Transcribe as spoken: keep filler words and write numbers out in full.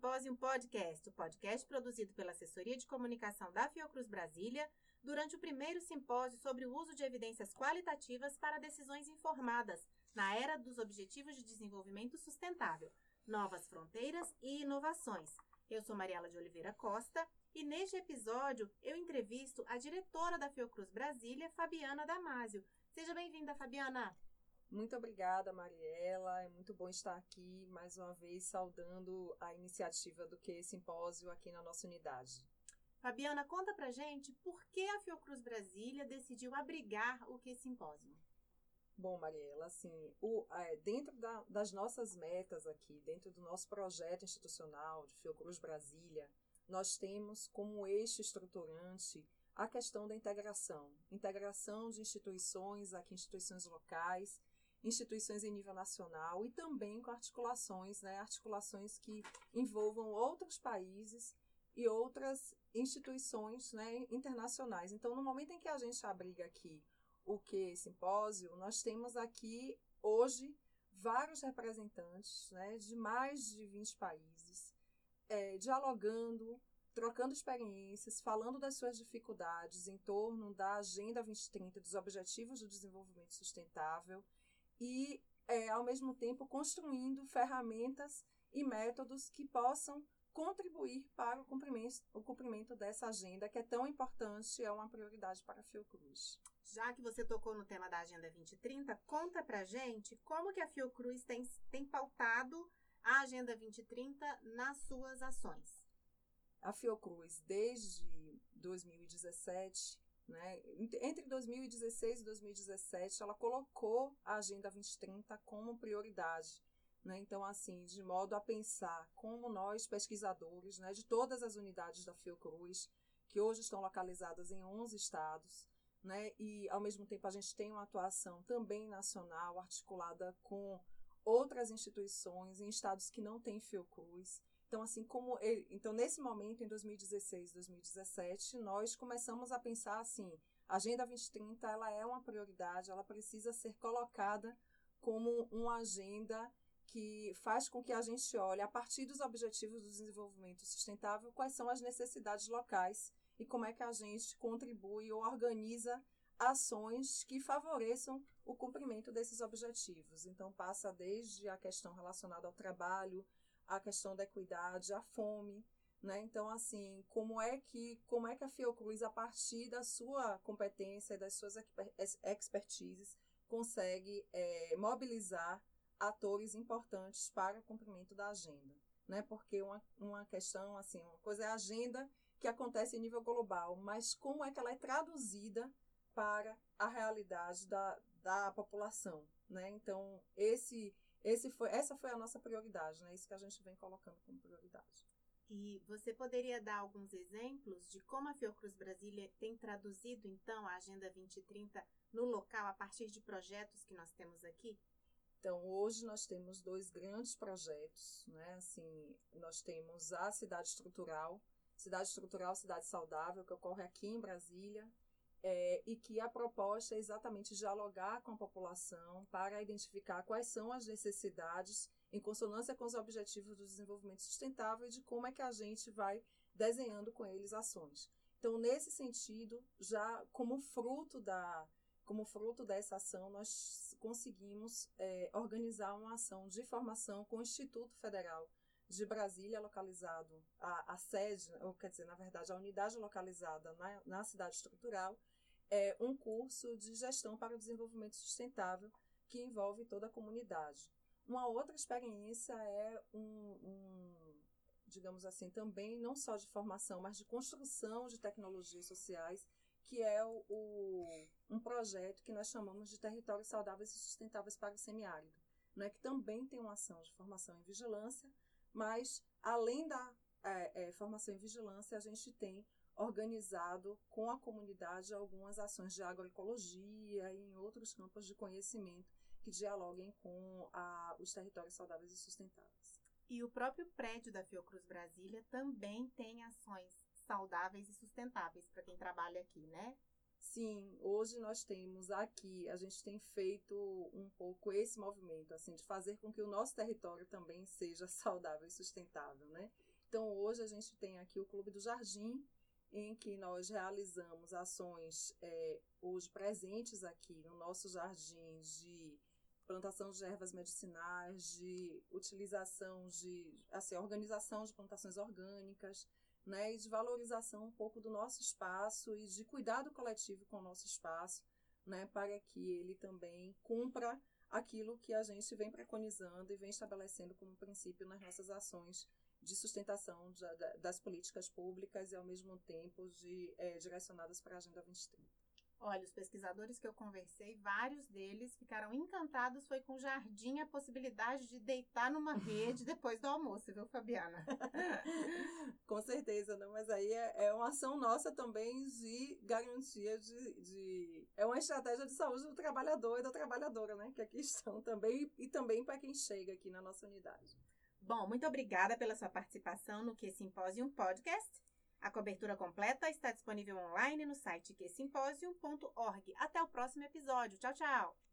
Simpósio Podcast, o podcast produzido pela Assessoria de Comunicação da Fiocruz Brasília, durante o primeiro simpósio sobre o uso de evidências qualitativas para decisões informadas na era dos Objetivos de Desenvolvimento Sustentável, novas fronteiras e inovações. Eu sou Mariela de Oliveira Costa e neste episódio eu entrevisto a diretora da Fiocruz Brasília, Fabiana Damasio. Seja bem-vinda, Fabiana. Muito obrigada, Mariela. É muito bom estar aqui mais uma vez saudando a iniciativa do Q Simpósio aqui na nossa unidade. Fabiana, conta pra gente por que a Fiocruz Brasília decidiu abrigar o Q Simpósio. Bom, Mariela, assim, o, é, dentro da, das nossas metas aqui, dentro do nosso projeto institucional de Fiocruz Brasília, nós temos como eixo estruturante a questão da integração. Integração de instituições, aqui instituições locais, instituições em nível nacional e também com articulações, né, articulações que envolvam outros países e outras instituições, né, internacionais. Então, no momento em que a gente abriga aqui o Q Simpósio, nós temos aqui, hoje, vários representantes, né, de mais de vinte países, é, dialogando, trocando experiências, falando das suas dificuldades em torno da Agenda vinte trinta, dos Objetivos do Desenvolvimento Sustentável, e, é, ao mesmo tempo, construindo ferramentas e métodos que possam contribuir para o cumprimento, o cumprimento dessa agenda, que é tão importante e é uma prioridade para a Fiocruz. Já que você tocou no tema da Agenda vinte trinta, conta pra gente como que a Fiocruz tem, tem pautado a Agenda vinte trinta nas suas ações. A Fiocruz, desde dois mil e dezessete, né, entre dois mil e dezesseis e dois mil e dezessete, ela colocou a Agenda vinte trinta como prioridade. Né? Então, assim, de modo a pensar como nós, pesquisadores, né, de todas as unidades da Fiocruz, que hoje estão localizadas em onze estados, né, e, ao mesmo tempo, a gente tem uma atuação também nacional, articulada com outras instituições em estados que não têm Fiocruz. Então, assim, como ele, então, nesse momento, em dois mil e dezesseis, dois mil e dezessete, nós começamos a pensar assim, a Agenda vinte trinta ela é uma prioridade, ela precisa ser colocada como uma agenda que faz com que a gente olhe, a partir dos Objetivos do Desenvolvimento Sustentável, quais são as necessidades locais e como é que a gente contribui ou organiza ações que favoreçam o cumprimento desses objetivos. Então, passa desde a questão relacionada ao trabalho, a questão da equidade, a fome, né? Então, assim, como é que como é que a Fiocruz, a partir da sua competência e das suas expertises, consegue é, mobilizar atores importantes para o cumprimento da agenda, né? Porque uma, uma questão, assim, uma coisa é a agenda que acontece em nível global, mas como é que ela é traduzida para a realidade da, da população, né? Então, esse Esse foi, essa foi a nossa prioridade, né? Isso que a gente vem colocando como prioridade. E você poderia dar alguns exemplos de como a Fiocruz Brasília tem traduzido, então, a Agenda vinte trinta no local, a partir de projetos que nós temos aqui? Então, hoje nós temos dois grandes projetos, né? Assim, nós temos a Cidade Estrutural, Cidade Estrutural, Cidade Saudável, que ocorre aqui em Brasília, É, e que a proposta é exatamente dialogar com a população para identificar quais são as necessidades em consonância com os objetivos do desenvolvimento sustentável e de como é que a gente vai desenhando com eles ações. Então, nesse sentido, já como fruto, da, como fruto dessa ação, nós conseguimos é, organizar uma ação de formação com o Instituto Federal de Brasília, localizado, a, a sede, ou quer dizer, na verdade, a unidade localizada na, na cidade estrutural, é um curso de gestão para o desenvolvimento sustentável que envolve toda a comunidade. Uma outra experiência é um, um, digamos assim, também não só de formação, mas de construção de tecnologias sociais, que é o, o, um projeto que nós chamamos de Territórios Saudáveis e Sustentáveis para o Semiárido, né, que também tem uma ação de formação em vigilância, mas, além da é, é, formação em vigilância, a gente tem organizado com a comunidade algumas ações de agroecologia e em outros campos de conhecimento que dialoguem com a, os territórios saudáveis e sustentáveis. E o próprio prédio da Fiocruz Brasília também tem ações saudáveis e sustentáveis para quem trabalha aqui, né? Sim, hoje nós temos aqui, a gente tem feito um pouco esse movimento, assim, de fazer com que o nosso território também seja saudável e sustentável, né? Então, hoje a gente tem aqui o Clube do Jardim, em que nós realizamos ações é, hoje presentes aqui no nosso jardim de plantação de ervas medicinais, de utilização de, assim, organização de plantações orgânicas, né, e de valorização um pouco do nosso espaço e de cuidado coletivo com o nosso espaço, né, para que ele também cumpra aquilo que a gente vem preconizando e vem estabelecendo como princípio nas nossas ações de sustentação de, de, das políticas públicas e, ao mesmo tempo, de, é, direcionadas para a Agenda vinte e trinta. Olha, os pesquisadores que eu conversei, vários deles ficaram encantados, foi com o jardim a possibilidade de deitar numa rede depois do almoço, viu, Fabiana? Com certeza, né? Mas aí é, é uma ação nossa também de garantia de, de... É uma estratégia de saúde do trabalhador e da trabalhadora, né? Que aqui estão também, e também para quem chega aqui na nossa unidade. Bom, muito obrigada pela sua participação no Q Simpósio Podcast. A cobertura completa está disponível online no site q simpósio ponto org. Até o próximo episódio. Tchau, tchau!